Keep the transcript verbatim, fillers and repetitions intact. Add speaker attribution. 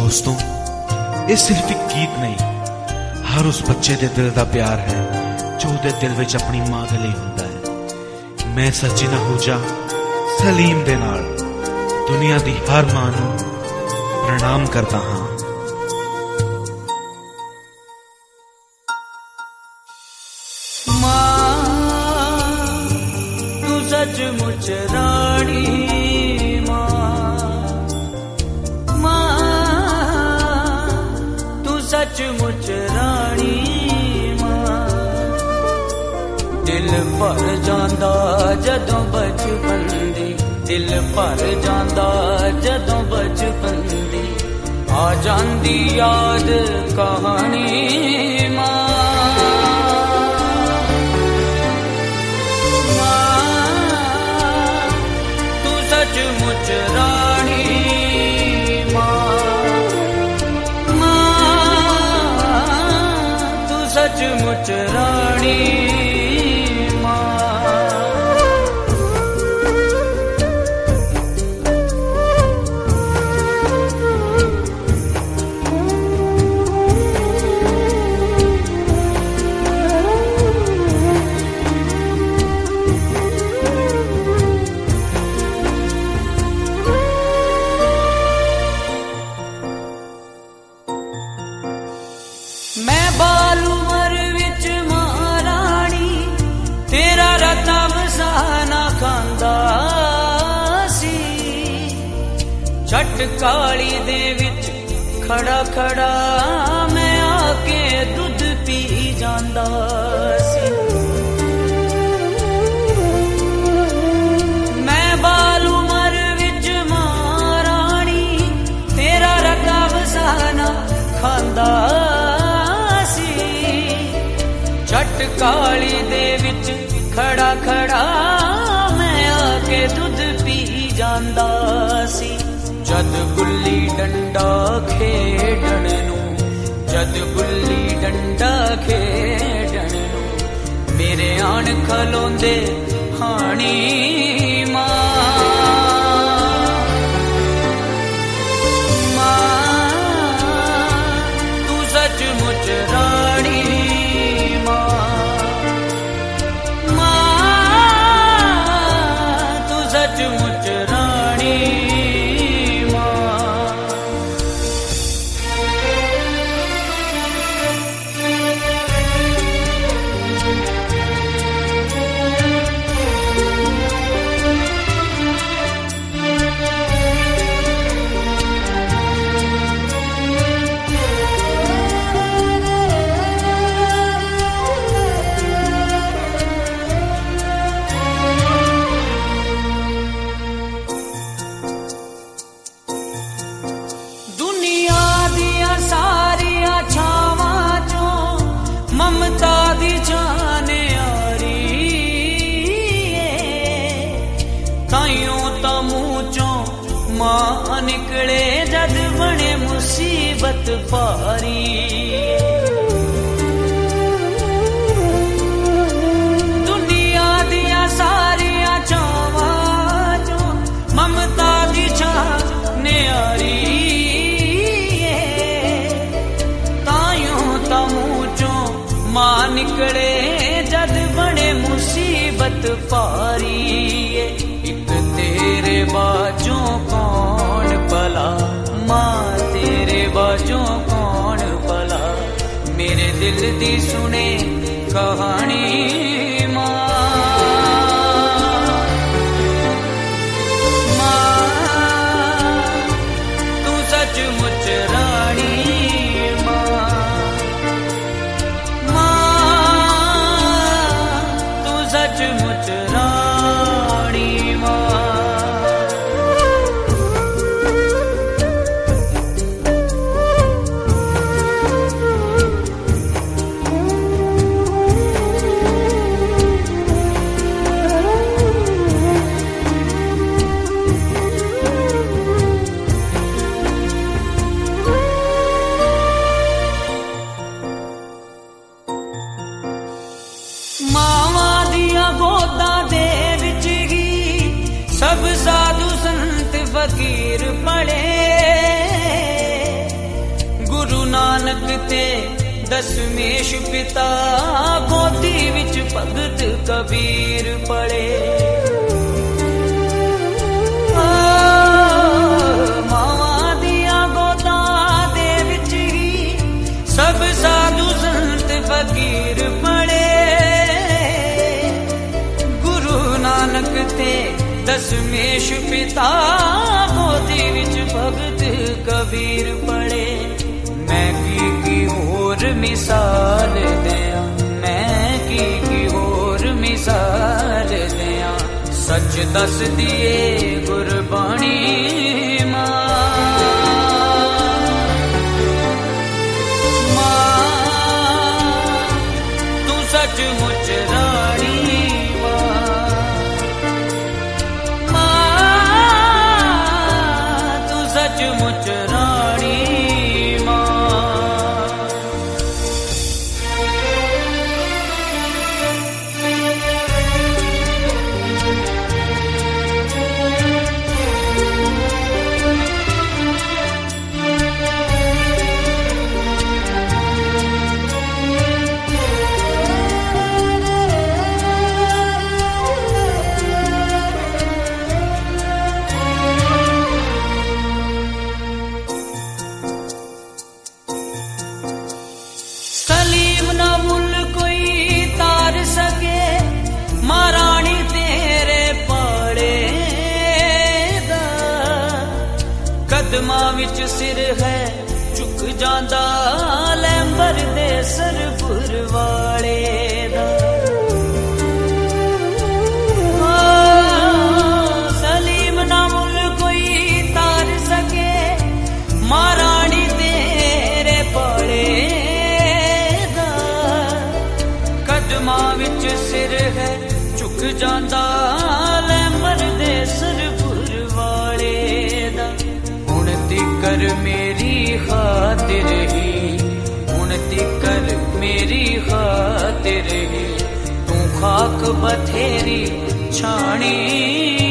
Speaker 1: दोस्तों, ये सिर्फ एक गीत नहीं, हर उस बच्चे दे दिल दा प्यार है जो दे दिल विच अपनी मां दे लई हुंदा है। मैं सचिन आहूजा सलीम दे नाल दुनिया दी हर मां नूं प्रणाम करता हां।
Speaker 2: मां तू सचमुच रानी, सचमुच रानी मां। दिल भर जांदा जदों बचपन दी, दिल भर जांदा जदों बचपन दी, आ जांदी याद कहानी मां। मां तू सचमुच रानी सचमुच रानी मां। मैं बालू छट काली दे विच खड़ा खड़ा मैं आके दुध पी जांदा सी। मैं बालू मर विच महारानी तेरा रता वसाना खांदा सी। छट काली दे विच खड़ा खड़ा मैं आके दुध पी जांदा सी। जद गुल्ली डंडा खेडण नू, जद गुल्ली डंडा खेडण नू मेरे आन खलोंदे हानी मां। मां तू सचमुच रानी मां। मां तू सचमुच रानी। ममता दी जाने आरी ताइयों ता मुंह चों मां निकले जद बने मुसीबत भारी। दुनिया दिया सारिया चावां चों ममता दी जाने आरी मां निकले जद बने मुसीबत पारी। एक तेरे बाजों कौन भला, मां तेरे बाजों कौन भला, मेरे दिल दी सुने कहानी मां। मां तू सचमुच रानी सचमुच रानी मां। ਨਾਨਕ ਤੇ ਦਸਮੇਸ਼ ਪਿਤਾ ਗੋਦੀ ਵਿੱਚ ਭਗਤ ਕਬੀਰ ਪੜੇ। ਮਾਵਾਂ ਦੀਆਂ ਗੋਦਾਂ ਦੇ ਵਿੱਚ ਹੀ ਸਭ ਸਾਧੂ ਸੰਤ ਫਕੀਰ ਪੜੇ। ਗੁਰੂ ਨਾਨਕ ਤੇ ਦਸਮੇਸ਼ ਪਿਤਾ ਗੋਦੀ ਵਿੱਚ ਭਗਤ ਕਬੀਰ ਪੜੇ। ਮੈਂ ਕੀ ਕੀ ਹੋਰ ਮਿਸਾਲ ਦਿਆਂ, ਮੈਂ ਕੀ ਕੀ ਹੋਰ ਮਿਸਾਲ ਦਿਆਂ, ਸੱਚ ਦੱਸ ਦੀਏ ਗੁਰਬਾਣੀ ਮਾਂ। ਮਾਂ ਤੂੰ ਸੱਚਮੁੱਚ ਰਾਣੀ ਮਾਂ, ਮਾਂ ਤੂੰ ਸੱਚਮੁੱਚ ਰਾਣੀ ਮਾਂ। ਸਲੀਮ ਨਾ ਮੁੱਲ ਕੋਈ ਤਾਰ ਸਕੇ, ਮਹਾਰਾਣੀ ਤੇਰੇ ਪਾੜੇ ਦਾ। ਕਦਮਾਂ ਵਿੱਚ ਸਿਰ ਹੈ ਝੁਕ ਜਾਂਦਾ, ਲੈਂਬਰ ਦੇ ਸਰਪੁਰ ਵਾਲੇ ਦਾ। ਸਲੀਮ ਨਾ ਮੁੱਲ ਕੋਈ ਤਾਰ ਸਕੇ, ਮਹਾਰਾਣੀ ਤੇਰੇ ਪਾੜੇ। ਕਦਮਾਂ ਵਿੱਚ ਸਿਰ ਹੈ ਝੁਕ ਜਾਂਦਾ, ਲੈਂਬਰ ਦੇ ਸਰਪੁਰ ਵਾਲੇ ਦਾ। ਹੁਣ ਤਿਕਰ ਮੇਰੀ ਖਾਤਿਰ ਹੀ, ਹੁਣ ਤਿਕਰ ਮੇਰੀ ਖਾਤਿਰ ਹੀ, ਤੂੰ ਖਾਕ ਬਥੇਰੀ ਛਾਣੀ